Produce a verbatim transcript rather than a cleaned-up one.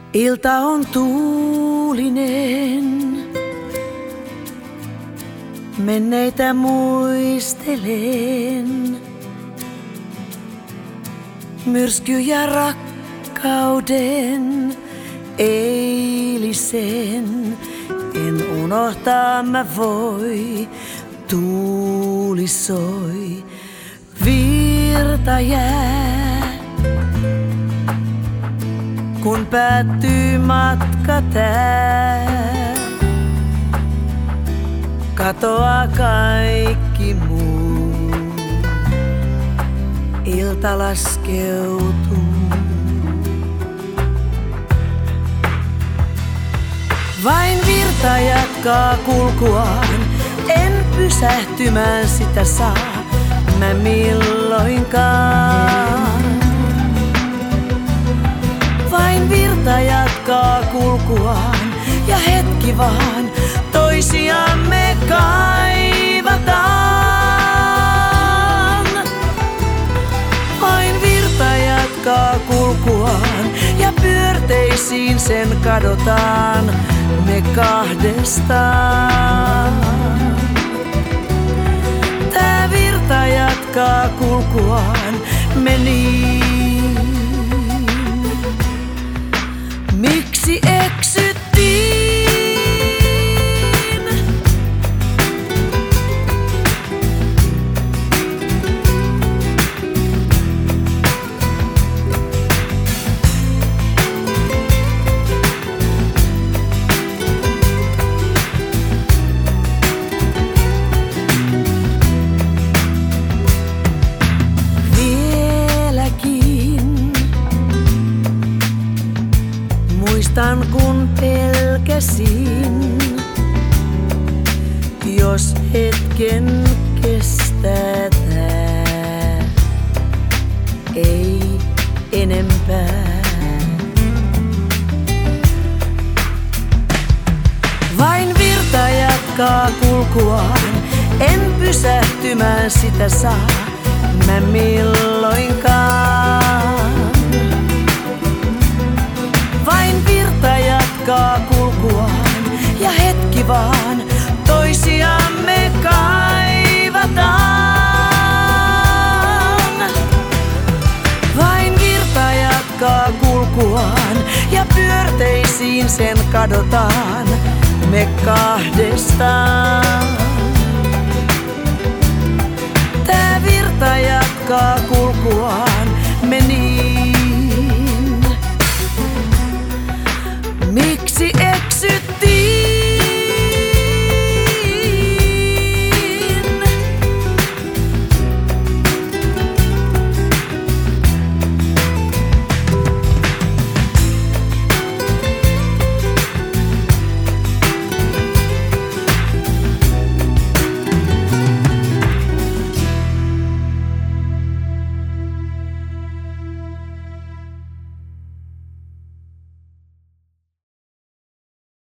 Ilta on tuulinen, menneitä muistelen. Myrskyjä rakkauden eilisen, en unohtaa mä voi. Tuuli soi, virta jää, kun päättyy matka tää. Katoaa kaikki muu, ilta laskeutuu. Vain virta jatkaa kulkuaan, en pysähtymään sitä saa mä milloinkaan. Vain virta jatkaa kulkuaan ja hetki vaan toisiamme kaivataan. Vain virta jatkaa kulkuaan ja pyörteisiin sen kadotaan me kahdestaan. Tää virta jatkaa kulkuaan me niin. Miksi eksyttiin? Muistan kun pelkäsin, jos hetken kestää tää, ei enempää. Vain virta jatkaa kulkuaan, en pysähtymään sitä saa mä milloinkaan. Vain virta jatkaa kulkuaan ja hetki vaan toisiamme kaivataan. Vain virta jatkaa kulkuaan ja pyörteisiin sen kadotaan me kahdestaan. Tää virta jatkaa kulkuaan.